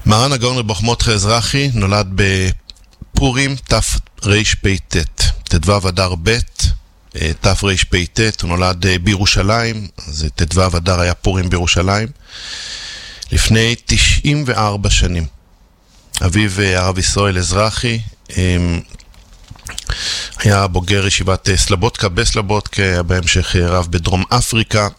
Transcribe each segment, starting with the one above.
מרן הגאון רב מרדכי אזרחי נולד בפורים תרפ"ט, ט"ו אדר ב' תרפ"ט. הוא נולד בירושלים, אז ט"ו אדר היה פורים בירושלים, לפני 94 שנים. אביו הרב ישראל אזרחי היה בוגר ישיבת סלבודקה בסלבודקה, בהמשך רב בדרום אפריקה,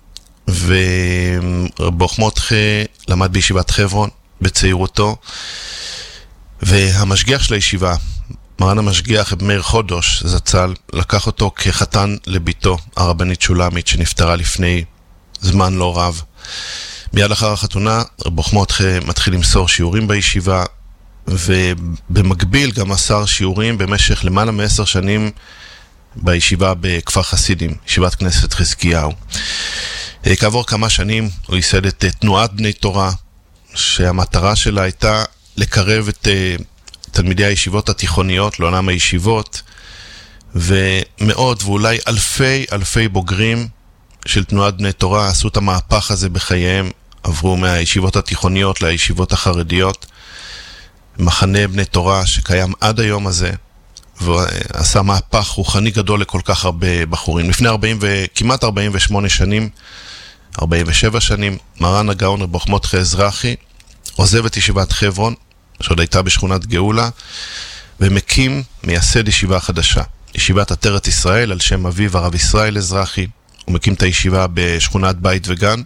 ורב מרדכי למד בישיבת חברון בצעירותו, והמשגיח של הישיבה, מרן המשגיח מאיר חודש זצ"ל, לקח אותו כחתן לביתו הרבנית שולמית שנפטרה לפני זמן לא רב. מיד לאחר החתונה רב מרדכי מתחיל למסור שיעורים בישיבה, ובמקביל גם מסר שיעורים במשך למעלה מ10 שנים בישיבה בכפר חסידים, ישיבת כנסת חזקיהו. כעבור כמה שנים הוא ייסד את תנועת בני תורה, שהמטרה שלה הייתה לקרב את תלמידי הישיבות התיכוניות לעולם הישיבות, ומאות ואולי אלפי בוגרים של תנועת בני תורה עשו את המהפך הזה בחייהם, עברו מהישיבות התיכוניות לישיבות החרדיות. מחנה בני תורה שקיים עד היום הזה, ועשה מהפך רוחני גדול לכל כך הרבה בחורים. לפני כמעט 48 שנים, 47 שנים, מרן הגאון רב מרדכי אזרחי עוזב את ישיבת חברון, שעוד הייתה בשכונת גאולה, ומקים, מייסד ישיבה חדשה, ישיבת עטרת ישראל, על שם אביו הרב ישראל אזרחי. הוא מקים את הישיבה בשכונת בית וגן,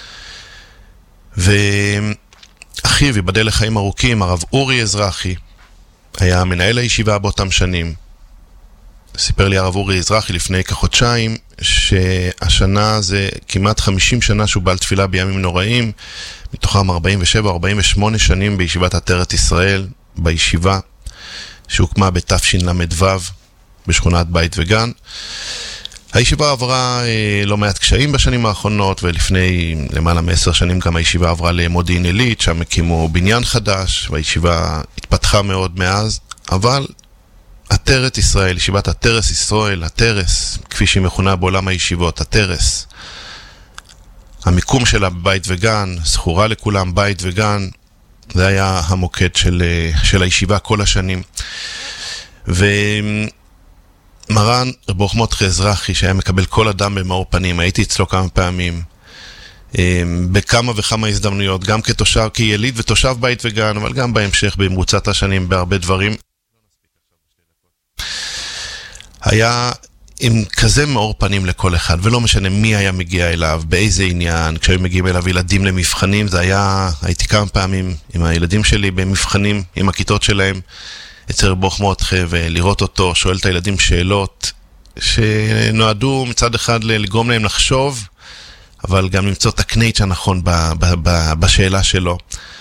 ואחיו, ייבדל לחיים ארוכים, הרב אורי אזרחי, היה מנהל הישיבה באותם שנים. סיפר לי הרב אורי אזרחי לפני כחודשיים, שהשנה זה כמעט 50 שנה שהוא בעל תפילה בימים נוראים, מתוכם 47-48 שנים בישיבת עטרת ישראל, בישיבה שהוקמה בתשל"ו בשכונת בית וגן. הישיבה עברה לא מעט קשיים בשנים האחרונות, ולפני למעלה מ10 שנים גם הישיבה עברה למודיעין עילית, שם הקימו בניין חדש, והישיבה התפתחה מאוד מאז. אבל עטרת ישראל, ישיבת עטרת ישראל, עטרס, כפי שהיא מכונה בעולם הישיבות, עטרס, המיקום שלה בבית וגן, זכורה לכולם בית וגן, זה היה המוקד של הישיבה כל השנים. מרן רב מרדכי אזרחי, שהיה מקבל כל אדם במאור פנים, הייתי אצלו כמה פעמים, בכמה וכמה הזדמנויות, גם כיליד ותושב בית וגן, אבל גם בהמשך במרוצת השנים בהרבה דברים. היה עם כזה מאור פנים לכל אחד, ולא משנה מי היה מגיע אליו, באיזה עניין. כשהיו מגיעים אליו ילדים למבחנים, הייתי כמה פעמים עם הילדים שלי במבחנים, עם הכיתות שלהם, אצל רב מרדכי, ולראות אותו שואל את הילדים שאלות שנועדו מצד אחד לגרום להם לחשוב, אבל גם למצוא את הקנייץ' הנכון בשאלה שלו.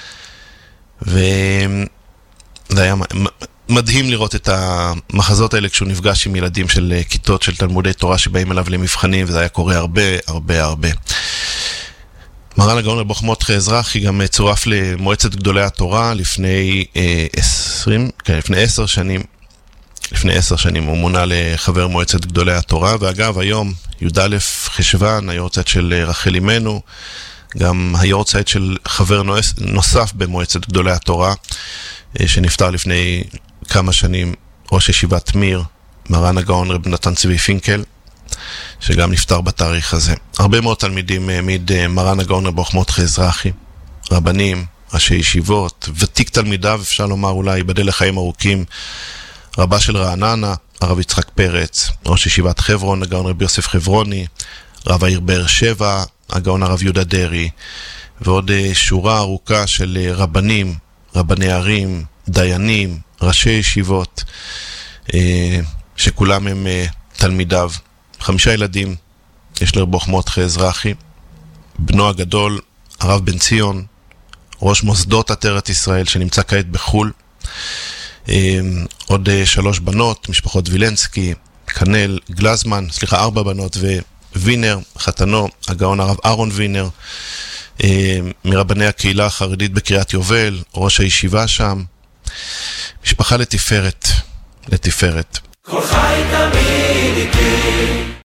וזה היה מדהים לראות את המחזות האלה כשהוא נפגש עם ילדים של כיתות של תלמודי תורה שבאים אליו למבחנים, וזה היה קורה הרבה. מרן הגאון רב מרדכי אזרחי גם צורף למועצת גדולי התורה לפני 10 שנים. לפני 10 שנים הוא מונה לחבר מועצת גדולי התורה, ואגב היום י"א חשוון, היורצייט של רחל אמנו, גם היורצייט של חבר נוסף במועצת גדולי התורה, שנפטר לפני כמה שנים, ראש ישיבת מיר, מרן הגאון רב נתן צבי פינקל, שגם נפטר בתאריך הזה. הרבה מאוד תלמידים העמיד מרן הגאון רב מרדכי אזרחי, רבנים, ראשי ישיבות, ותיק תלמידיו, אפשר לומר אולי, ייבדל לחיים ארוכים, רבה של רעננה, הרב יצחק פרץ, ראש ישיבת חברון, הגאון רב יוסף חברוני, רב העיר באר שבע, הגאון הרב יהודה דרי, ועוד שורה ארוכה של רבנים, רבני ערים, דיינים, ראשי ישיבות, שכולם הם תלמידיו. 5 ילדים יש לרב מרדכי אזרחי, בנו הגדול הרב בן ציון, ראש מוסדות עטרת ישראל שנמצא כעת בחול, עוד 3 בנות, משפחות וילנסקי, קנל, גלזמן, 4 בנות, ווינר, חתנו, הגאון הרב אהרון וינר, מרבני הקהילה החרדית בקריית יובל, ראש הישיבה שם. משפחה לתפארת. כל חי תמיד איתי.